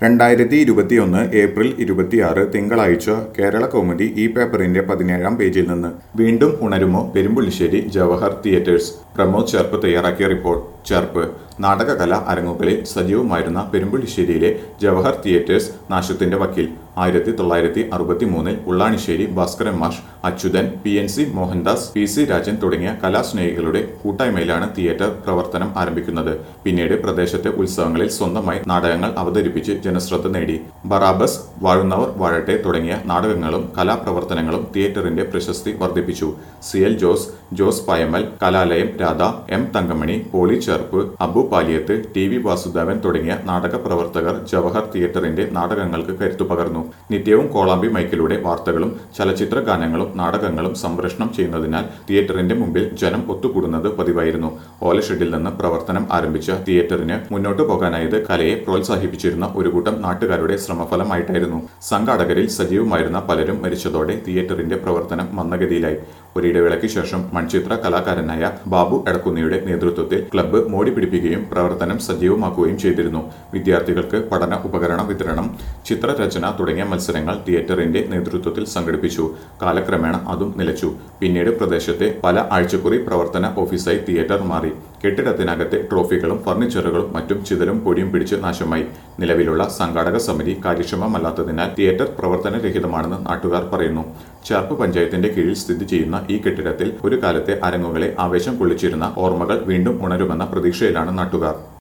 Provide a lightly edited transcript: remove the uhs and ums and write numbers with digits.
2021 April 26 തിങ്കളാഴ്ച കേരള കൗമുദി ഈ പേപ്പറിന്റെ 17-ാം പേജിൽ നിന്ന് വീണ്ടും ഉണരുമോ പെരുമ്പുള്ളിശ്ശേരി ജവഹർ തിയേറ്റേഴ്സ്. പ്രമോദ് ചേർപ്പ് തയ്യാറാക്കിയ റിപ്പോർട്ട്. ചേർപ്പ്. നാടകകല അരങ്ങുകളിൽ സജീവമായിരുന്ന പെരുമ്പുള്ളിശ്ശേരിയിലെ ജവഹർ തിയേറ്റേഴ്സ് നാശത്തിന്റെ വക്കിൽ. 1963 ഉള്ളാണിശ്ശേരി ഭാസ്കരൻ മാഷ്, അച്യുതൻ, PNC മോഹൻദാസ്, PC രാജൻ തുടങ്ങിയ കലാസ്നേഹികളുടെ കൂട്ടായ്മയിലാണ് തിയേറ്റർ പ്രവർത്തനം ആരംഭിക്കുന്നത്. പിന്നീട് പ്രദേശത്തെ ഉത്സവങ്ങളിൽ സ്വന്തമായി നാടകങ്ങൾ അവതരിപ്പിച്ച് ജനശ്രദ്ധ നേടി. ബറാബസ്, വാഴുന്നവർ വാഴട്ടെ തുടങ്ങിയ നാടകങ്ങളും കലാപ്രവർത്തനങ്ങളും തിയേറ്ററിന്റെ പ്രശസ്തി വർദ്ധിപ്പിച്ചു. CL Jose, Jose Payamal, Kalalayam Radha, M Thankamani, Poly Cherpu, Abu Paliyath, TV Vasudevan തുടങ്ങിയ നാടക പ്രവർത്തകർ ജവഹർ തിയേറ്ററിന്റെ നാടകങ്ങൾക്ക് കരുത്തു പകർന്നു. നിത്യവും കോളാമ്പി മൈക്കിലൂടെ വാർത്തകളും ചലച്ചിത്ര ഗാനങ്ങളും നാടകങ്ങളും സംപ്രേഷണം ചെയ്യുന്നതിനാൽ തിയേറ്ററിന്റെ മുമ്പിൽ ജനം ഒത്തുകൂടുന്നത് പതിവായിരുന്നു. ഓലഷെഡിൽ നിന്ന് പ്രവർത്തനം ആരംഭിച്ച തിയേറ്ററിന് മുന്നോട്ടു പോകാനായത് കലയെ പ്രോത്സാഹിപ്പിച്ചിരുന്ന ഒരു കൂട്ടം നാട്ടുകാരുടെ ശ്രമഫലമായിട്ടായിരുന്നു. സംഘാടകരിൽ സജീവമായിരുന്ന പലരും മരിച്ചതോടെ തിയേറ്ററിന്റെ പ്രവർത്തനം മന്ദഗതിയിലായി. ഒരിടവേളയ്ക്ക് ശേഷം മൺചിത്ര കലാകാരനായ ബാബു എടക്കുന്നിയുടെ നേതൃത്വത്തിൽ ക്ലബ്ബ് മോടി പിടിപ്പിക്കുകയും പ്രവർത്തനം സജീവമാക്കുകയും ചെയ്തിരുന്നു. വിദ്യാർത്ഥികൾക്ക് പഠന ഉപകരണ വിതരണം, ചിത്രരചന തുടങ്ങിയ മത്സരങ്ങൾ തിയേറ്ററിന്റെ നേതൃത്വത്തിൽ സംഘടിപ്പിച്ചു. കാലക്രമേണ അതും നിലച്ചു. പിന്നീട് പ്രദേശത്തെ പല ആഴ്ചക്കുറി പ്രവർത്തന ഓഫീസായി തിയേറ്റർ മാറി. കെട്ടിടത്തിനകത്തെ ട്രോഫികളും ഫർണിച്ചറുകളും മറ്റും ചിതലും പൊടിയും പിടിച്ച് നാശമായി. നിലവിലുള്ള സംഘാടക സമിതി കാര്യക്ഷമമല്ലാത്തതിനാൽ തിയേറ്റർ പ്രവർത്തനരഹിതമാണെന്ന് നാട്ടുകാർ പറയുന്നു. ചേർപ്പ് പഞ്ചായത്തിന്റെ കീഴിൽ സ്ഥിതി ചെയ്യുന്ന ഈ കെട്ടിടത്തിൽ ഒരു കാലത്തെ അരങ്ങുകളെ ആവേശം കൊള്ളിച്ചിരുന്ന ഓർമ്മകൾ വീണ്ടും ഉണരുമെന്ന പ്രതീക്ഷയിലാണ് നാട്ടുകാർ.